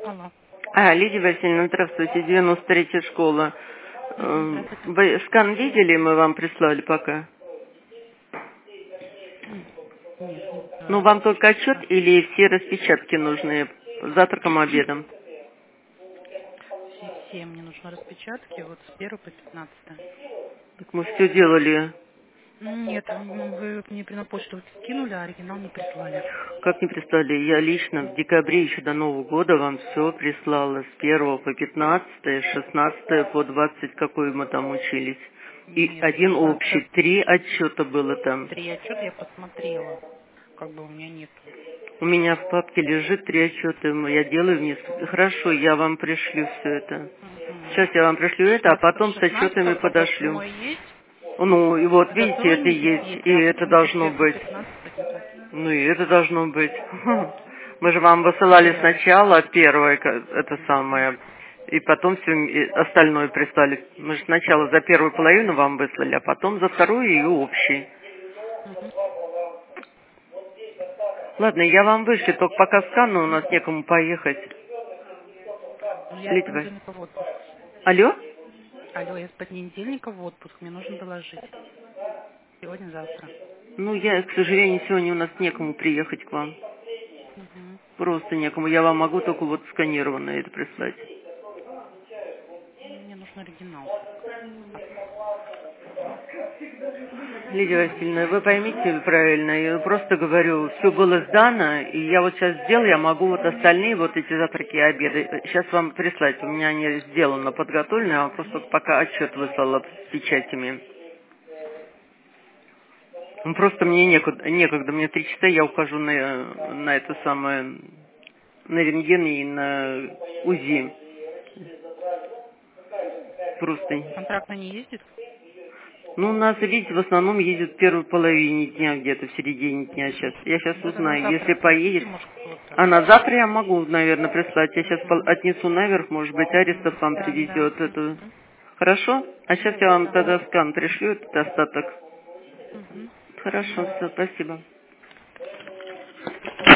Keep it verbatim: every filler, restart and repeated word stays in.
Алло. А, Лидия Васильевна, здравствуйте, девяносто третья школа. Мгм, Э, здравствуйте. Вы скан видели, мы вам прислали пока? Нет, не Ну, знаю. вам только отчет А, или все распечатки нужны завтраком, обедом? Все, все мне нужны распечатки, вот с первого по пятнадцатое. Так мы все делали. Нет, м, вы мне на почту скинули, а оригинал не прислали. Как не прислали? Я лично в декабре еще до Нового года вам все прислала с первого по пятнадцатое, с шестнадцатое по двадцать, какой мы там учились. И Нет, один общий, шестнадцатое три отчета было там. три отчета я посмотрела. Как бы у меня нету. У меня в папке лежит три отчета, я делаю вниз. Хорошо, я вам пришлю все это. Мгм. Сейчас я вам пришлю это, а потом с отчетами шестнадцатого по подошлю. восьмое есть, Ну, и вот, до видите, целый это месяц есть, есть, и а это почему-то с должно первого по быть. пятнадцатое нету. Ну, и это должно быть. Мы же вам высылали Потерялась. сначала первое, ка- это самое, и потом все остальное прислали. Мы же сначала за первую половину вам выслали, а потом за вторую и общий. Мгм. Ладно, я вам вышлю, только пока скану, у нас некому поехать. Ну, я с Литва. понедельника в отпуск. Алло? Алло, я с понедельника в отпуск, мне нужно доложить. Сегодня-завтра. Ну, я, к сожалению, сегодня у нас некому приехать к вам. Угу. Просто некому. Я вам могу только вот сканированное это прислать. Мне нужен оригинал только. Лидия Васильевна, вы поймите правильно, я просто говорю, все было сдано, и я вот сейчас сделаю, я могу вот остальные вот эти завтраки и обеды сейчас вам прислать. У меня они сделаны, подготовлены, а просто пока отчет выслала с печатями. Ну, просто мне некуда, некогда, мне три часа, я ухожу на, на это самое, на рентген и на УЗИ. Просто. Контрактно не ездит? Ну, у нас, видите, в основном ездят в первой половине дня, где-то в середине дня сейчас. Я сейчас Да, да, на узнаю, завтра если пришлите, поедет. может, кто-то. А на завтра я могу, наверное, прислать. Я сейчас Угу. отнесу наверх, может быть, Аристов вам Да, да. привезет эту. Угу. Хорошо? А сейчас я вам Да. тогда скан пришлю, этот остаток. Угу. Хорошо, все, спасибо.